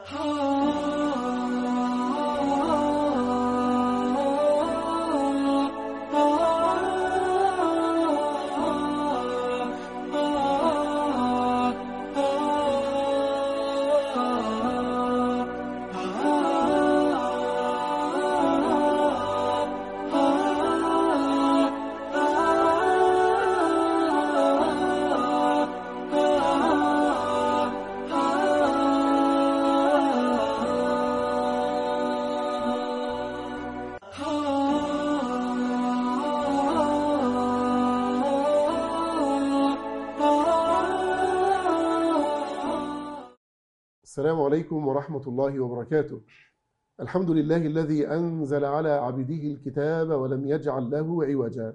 السلام عليكم ورحمة الله وبركاته. الحمد لله الذي أنزل على عبده الكتاب ولم يجعل له عوجا،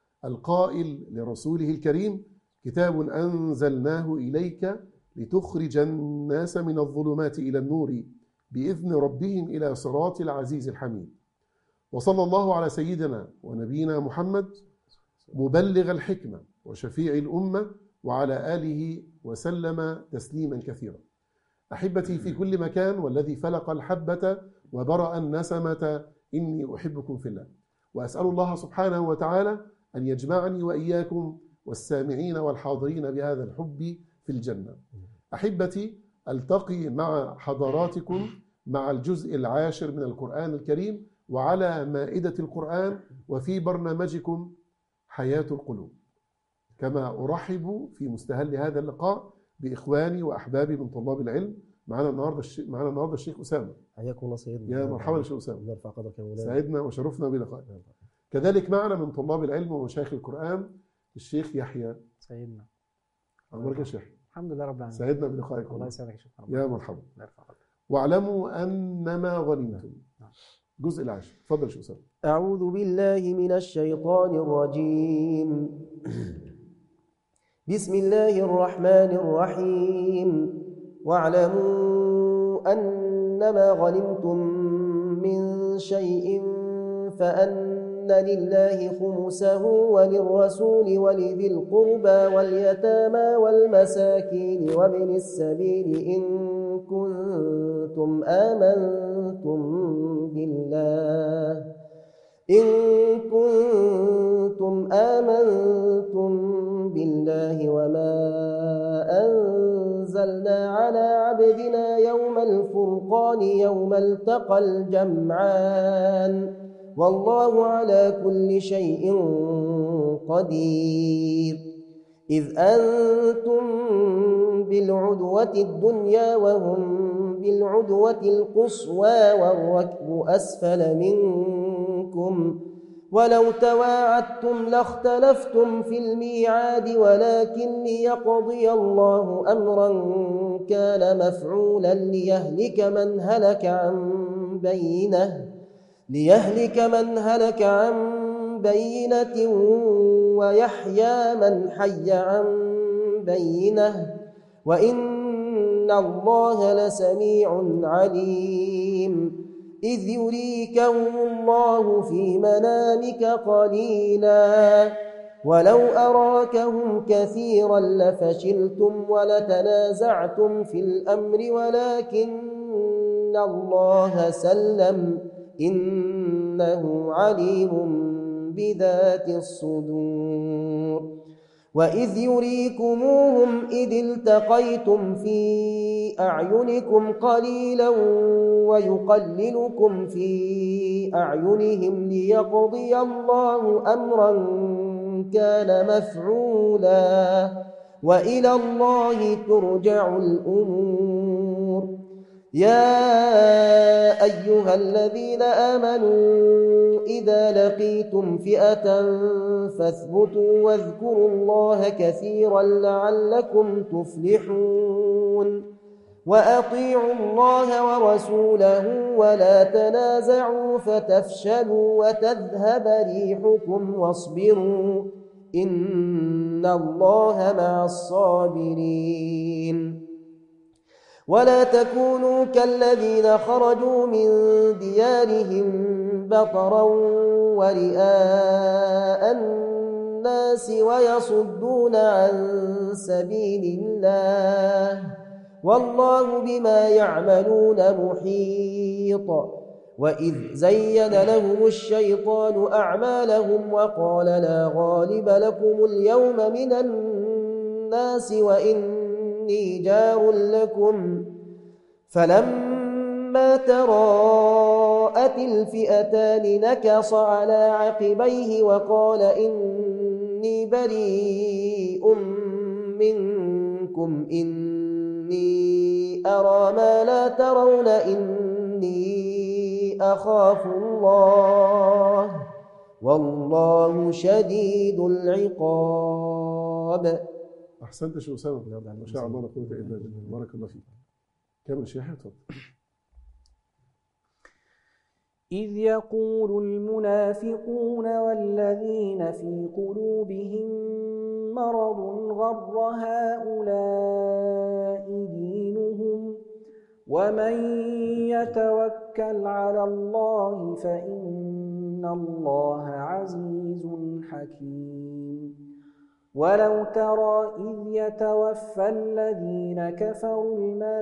القائل لرسوله الكريم: كتاب أنزلناه إليك لتخرج الناس من الظلمات إلى النور بإذن ربهم إلى صراط العزيز الحميد. وصلى الله على سيدنا ونبينا محمد مبلغ الحكمة وشفيع الأمة وعلى آله وسلم تسليما كثيرا. أحبتي في كل مكان، والذي فلق الحبة وبرأ النسمة، إني أحبكم في الله، وأسأل الله سبحانه وتعالى أن يجمعني وإياكم والسامعين والحاضرين بهذا الحب في الجنة. أحبتي، ألتقي مع حضراتكم مع الجزء العاشر من القرآن الكريم، وعلى مائدة القرآن، وفي برنامجكم حياة القلوب. كما أرحب في مستهل هذا اللقاء بإخواني وأحبابي من طلاب العلم. معنا النهارده الشيخ أسامة. حياكم الله سيدنا. يا مرحبا يا شيخ أسامة. الله يرفع قدرك يا مولانا. سعدنا وشرفنا بلقائك. كذلك معنا من طلاب العلم ومشايخ القرآن الشيخ يحيى. سيدنا. أخبارك يا شيخ؟ الحمد لله رب العالمين. سعدنا بلقائك. الله يسعدك يا شيخ. يا مرحبا. الله يرفع قدرك. واعلموا أنما غنمتم. الجزء العاشر. تفضل يا شيخ أسامة. أعوذ بالله من الشيطان الرجيم. بسم الله الرحمن الرحيم. واعلموا أنما غنمتم من شيء فأن لله خمسه وللرسول ولذي القربى واليتامى والمساكين وابن السبيل إن كنتم آمنتم بالله وما أنزلنا على عبدنا يوم الفرقان يوم التقى الجمعان والله على كل شيء قدير. إذ أنتم بالعدوة الدنيا وهم بالعدوة القصوى والركب أسفل منكم ولو تواعدتم لاختلفتم في الميعاد ولكن ليقضي الله أمرا كان مفعولا ليهلك من هلك عن بينة ويحيى من حي عن بينة وإن الله لسميع عليم. إذ يريكهم الله في منامك قليلا ولو أراكهم كثيرا لفشلتم ولتنازعتم في الأمر ولكن الله سلم إنه عليم بذات الصدور. وإذ يريكموهم إذ التقيتم في أعينكم قليلا ويقللكم في أعينهم ليقضي الله أمرا كان مفعولا وإلى الله ترجع الأمور. يا أيها الذين آمنوا إذا لقيتم فئة فاثبتوا واذكروا الله كثيرا لعلكم تفلحون. وأطيعوا الله ورسوله ولا تنازعوا فتفشلوا وتذهب ريحكم واصبروا إن الله مع الصابرين. ولا تكونوا كالذين خرجوا من ديارهم بطرا ورئاء الناس ويصدون عن سبيل الله والله بما يعملون محيط. وإذ زين لهم الشيطان أعمالهم وقال لا غالب لكم اليوم من الناس وإني جار لكم، فلما تراءت الفئتان نكص على عقبيه وقال إني بريء منكم إني أرى ما لا ترون إني أخاف الله والله شديد العقاب. أحسنت يا شيخ أسامة، ما شاء الله لا قوة إلا بالله، بارك الله فيك. كمل شيخ. إذ يقول المنافقون والذين في قلوبهم مرض غر هؤلاء دينهم ومن يتوكل على الله فإن الله عزيز حكيم. ولو ترى إذ يتوفى الذين كفروا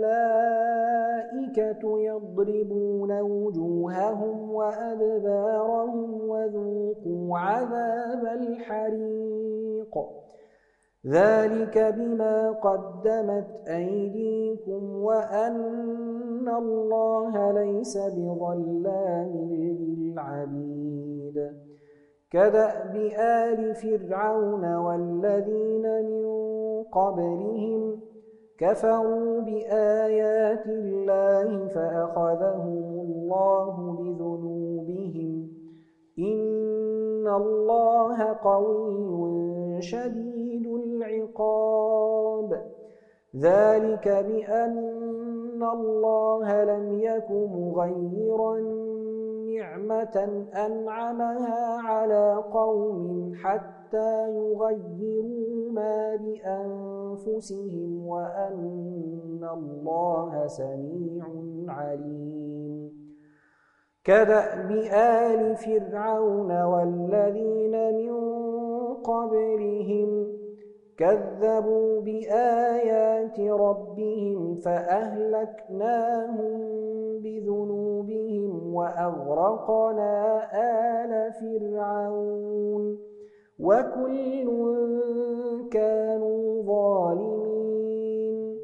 الملائكة يضربون وجوههم وأدبارهم وذوقوا عذاب الحريق ذلك بما قدمت أيديكم وأن الله ليس بظلام للعبيد. كدأب آل فرعون والذين من قبلهم كفروا بآيات الله فأخذهم الله بذنوبهم إن الله قوي شديد العقاب. ذلك بأن الله لم يك مغيرا نعمة أنعمها على قوم حتى يغيروا ما بأنفسهم وأن الله سميع عليم. كدأب آل فرعون والذين من قبلهم كذبوا بآيات ربهم فأهلكناهم بذنوبهم وأغرقنا آل فرعون وكل كانوا ظالمين.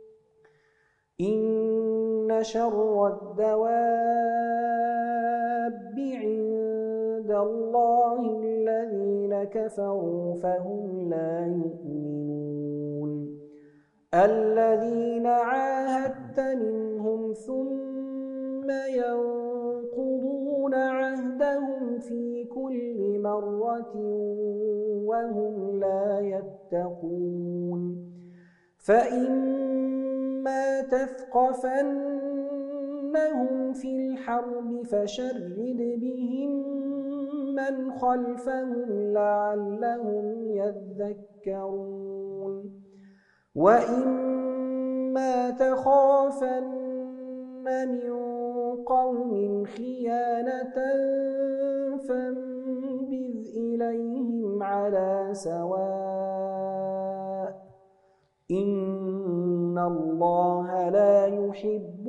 إن شر الدواب عند الله الذين كفروا فهم لا يؤمنون. الذين عاهدت منهم ثم ينقضون عهدهم في كل مرة وهم لا يتقون. فإما تثقفنهم في الحرب فشرد بهم من خلفهم لعلهم يذكرون. وإما تخافن من قوم خيانة فانبذ إليهم على سواء إن الله لا يحب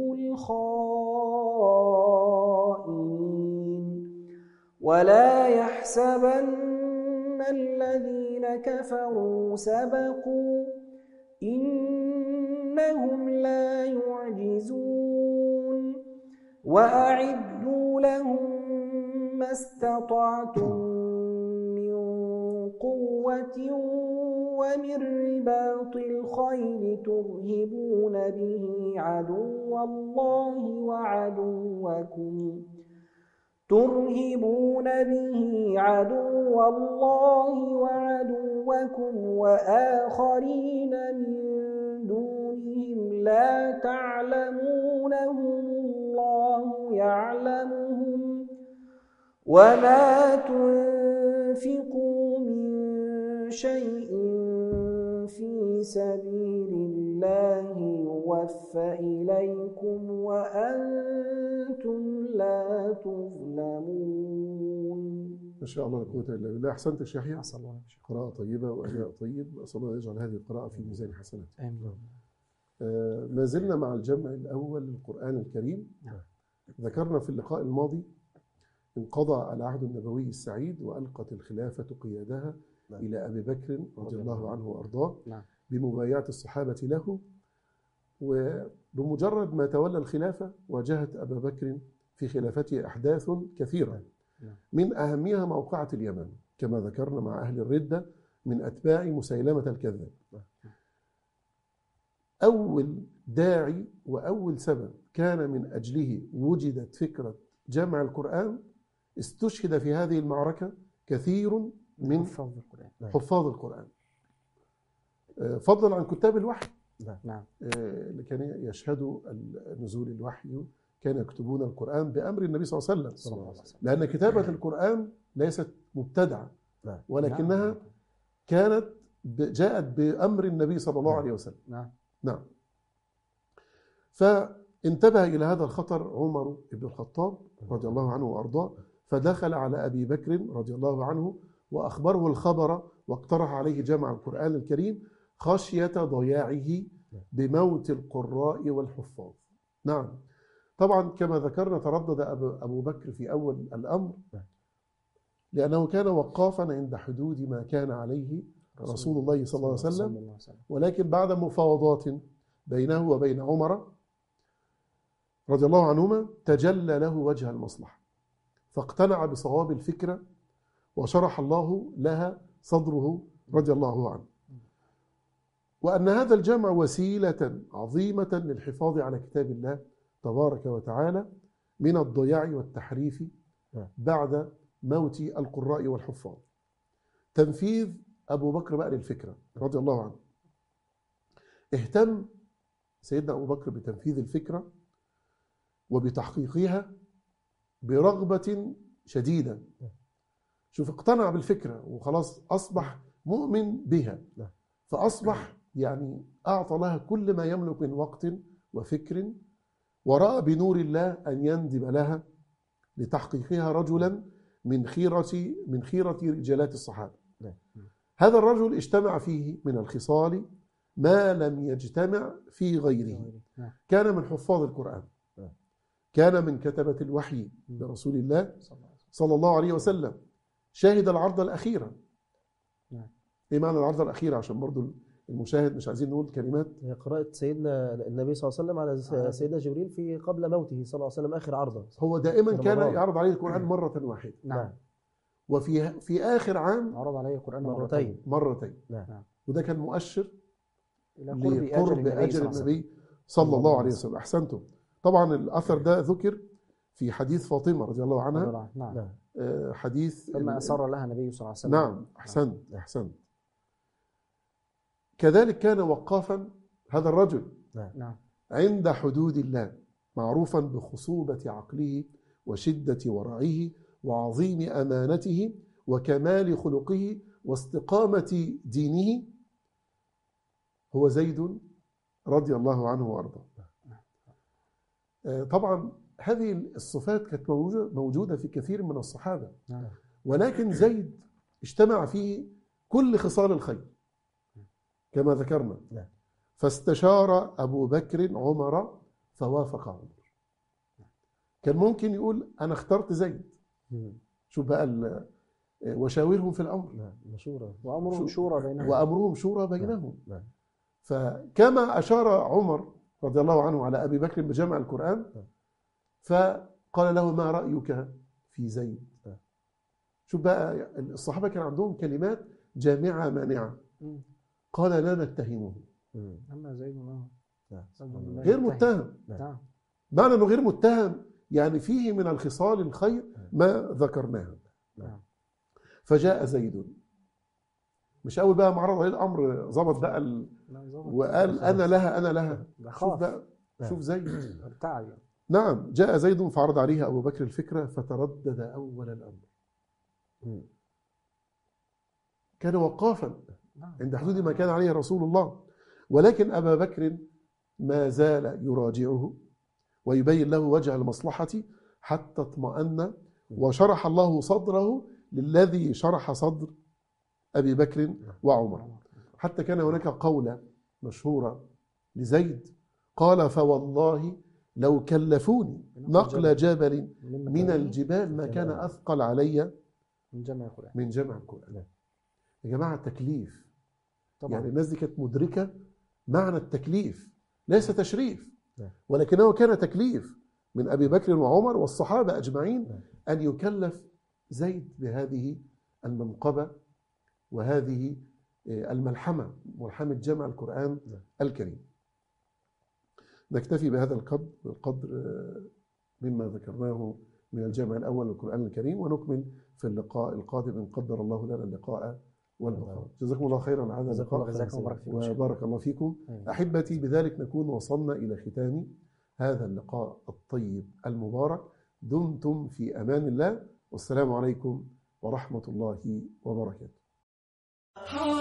الخائنين. ولا يحسبن الذين كفروا سبقوا إنهم لا يعجزون. وأعدوا لهم ما استطعتم من قوة ومن رباط الخيل ترهبون به عدو الله وعدوكم وآخرين من دونهم لا تعلمونهم الله يعلمهم. وما تنفقوا من شيء في سبيل الله يوفى إليكم وأنتم لا تظلمون. ما شاء الله لا قوة إلا بالله. أحسنت يا شيخ يحيى، قراءة طيبة وأداء طيب، أسأل الله يجعل هذه القراءة في ميزان حسنات. آمين. ما زلنا مع الجمع الأول للقرآن الكريم. ذكرنا في اللقاء الماضي انقضى العهد النبوي السعيد وألقت الخلافة قيادها إلى أبي بكر رضي الله عنه وأرضاه بمبايعة الصحابة له. وبمجرد ما تولى الخلافة واجهت أبا بكر في خلافته أحداث كثيرة، من أهمها موقعة اليمن كما ذكرنا مع أهل الردة من أتباع مسيلمة الكذاب. أول داعي وأول سبب كان من أجله وجدت فكرة جمع القرآن استشهد في هذه المعركة كثير من حفاظ القرآن، فضلا عن كتاب الوحي. اللي كانوا يشهدوا نزول الوحي كانوا يكتبون القرآن بأمر النبي صلى الله عليه وسلم، لأن كتابة القرآن ليست مبتدعة ولكنها كانت جاءت بأمر النبي صلى الله عليه وسلم. نعم. فانتبه إلى هذا الخطر عمر بن الخطاب رضي الله عنه وأرضاه، فدخل على أبي بكر رضي الله عنه وأخبره الخبر واقترح عليه جمع القرآن الكريم خشية ضياعه بموت القراء والحفاظ. نعم. طبعا كما ذكرنا تردد أبو بكر في أول الأمر لأنه كان وقافا عند حدود ما كان عليه رسول الله صلى الله عليه وسلم، ولكن بعد مفاوضات بينه وبين عمر رضي الله عنهما تجلى له وجه المصلحة، فاقتنع بصواب الفكرة وشرح الله لها صدره رضي الله عنه، وأن هذا الجمع وسيلة عظيمة للحفاظ على كتاب الله تبارك وتعالى من الضياع والتحريف بعد موت القراء والحفاظ. تنفيذ أبو بكر بقى للفكرة رضي الله عنه. اهتم سيدنا أبو بكر بتنفيذ الفكرة وبتحقيقها برغبة شديدة. شوف، اقتنع بالفكرة وخلاص أصبح مؤمن بها، فأصبح يعني أعطى لها كل ما يملك من وقت وفكر، ورأى بنور الله أن يندب لها لتحقيقها رجلا من خيرة رجالات الصحابة. هذا الرجل اجتمع فيه من الخصال ما لم يجتمع في غيره. كان من حفاظ القرآن، كان من كتبة الوحي لرسول الله صلى الله عليه وسلم، شاهد العرض الأخيرة. إيه معنى العرض الأخيرة؟ عشان برضو المشاهد مش عايزين نقول كلمات. هي قراءة سيدنا النبي صلى الله عليه وسلم على سيدنا جبريل في قبل موته صلى الله عليه وسلم آخر عرضه. هو دائما كان يعرض عليه القرآن مرة واحدة. نعم. وفي آخر عام عرض عليه القرآن مرتين. نعم. وده كان مؤشر لقرب أجل النبي صلى الله عليه وسلم. أحسنتم. طبعا الأثر ده ذكر في حديث فاطمة رضي الله عنها. نعم. حديث ثم أسر لها النبي صلى الله عليه وسلم. نعم. أحسنت. كذلك كان وقافا هذا الرجل نعم. عند حدود الله، معروفا بخصوبة عقله وشدة ورعه وعظيم أمانته وكمال خلقه واستقامة دينه، هو زيد رضي الله عنه وأرضاه. طبعا هذه الصفات كانت موجودة في كثير من الصحابة، ولكن زيد اجتمع فيه كل خصال الخير كما ذكرنا. فاستشار أبو بكر عمر فوافق عمر. كان ممكن يقول أنا اخترت زيد. شوف بقى وشاورهم في الأمر. وأمرهم شورى بينهم. فكما أشار عمر رضي الله عنه على أبي بكر بجمع القرآن، فقال له ما رأيك في زيد؟ شوف بقى الصحابة كان عندهم كلمات جامعة مانعة. قال لا نتهمه. أما زيد غير متهم. معنى أنه غير متهم يعني فيه من الخصال الخير ما ذكرناها. فجاء زيد، مش أول بقى معرض عليه الأمر ظبط بقى وقال أنا لها. شوف بقى، شوف زيد. نعم. جاء زيد فعرض عليه أبو بكر الفكرة فتردد أول الأمر. كان وقافا عند حدود ما كان عليه رسول الله، ولكن أبا بكر ما زال يراجعه ويبين له وجه المصلحة حتى اطمأن، وشرح الله صدره للذي شرح صدر أبي بكر وعمر. حتى كان هناك قولة مشهورة لزيد قال فوالله لو كلفوني نقل جبل من الجبال ما كان أثقل علي من جمع القرآن. من جمع القرآن. يا جماعة التكليف طبعا. يعني الناس دي كانت مدركة معنى التكليف، ليس تشريف ولكنه كان تكليف من أبي بكر وعمر والصحابة أجمعين أن يكلف زيد بهذه المنقبة وهذه الملحمة، ملحمة جمع القرآن الكريم. نكتفي بهذا القدر مما ذكرناه من الجمع الأول للقرآن الكريم، ونكمل في اللقاء القادم إن قدر الله لنا اللقاء واللقاء. جزاكم الله خيرا على هذا اللقاء وبارك الله فيكم. أحبتي، بذلك نكون وصلنا إلى ختام هذا اللقاء الطيب المبارك. دمتم في أمان الله، والسلام عليكم ورحمة الله وبركاته.